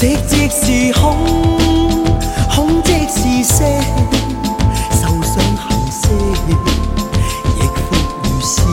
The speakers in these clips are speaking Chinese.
食即是空，空即是色，受想行识，亦复如是。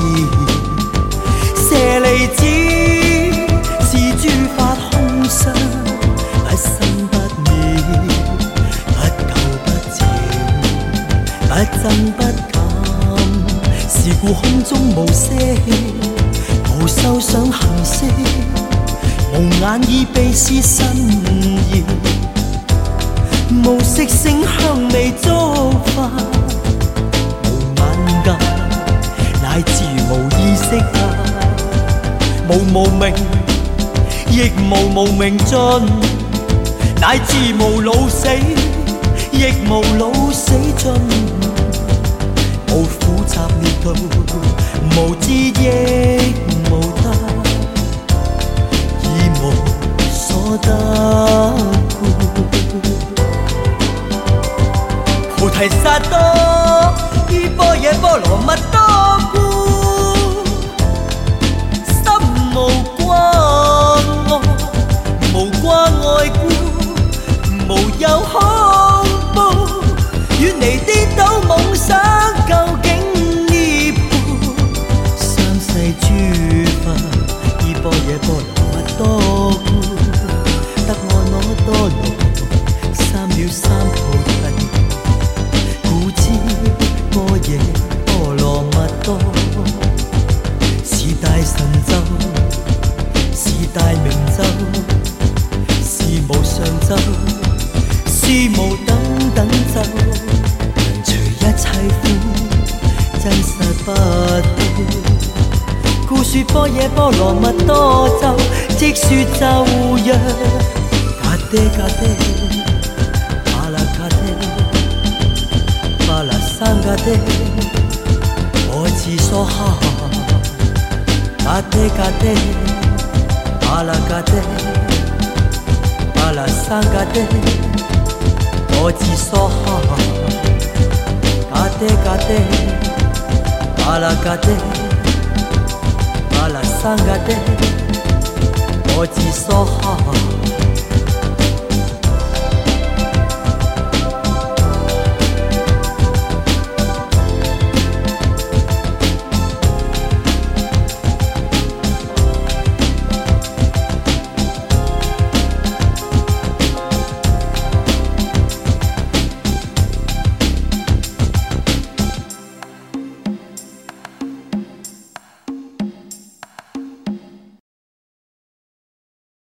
舍利子是诸法空相，不生不灭，不垢不净，不增不減。是故空中無色，無受想行識。無眼耳鼻是身業，無色聲香味觸法，無眼界乃至無意識界，無無明亦無無明盡，乃至無老死亦無老死盡，無苦集滅道，無知亦無得。無所得故，菩提薩埵依般若波羅蜜多故，心無掛礙，無掛礙故，無有恐怖，遠離顛倒夢想，究竟涅槃。三世諸法依般若波羅多故，得我那多羅，三藐三菩提，故知般若波羅蜜多是大神咒，是大明咒，是無上咒，是無等等咒，能除一切苦，真實不空。故說般若波羅蜜多咒，即說咒曰：嘎爹嘎爹，巴拉嘎爹，巴拉桑嘎爹，我自梭哈。嘎爹嘎爹，巴拉嘎爹，巴拉桑嘎爹，我自梭哈。嘎爹嘎爹，巴拉嘎爹。巴拉桑嘎爹，我自梭哈。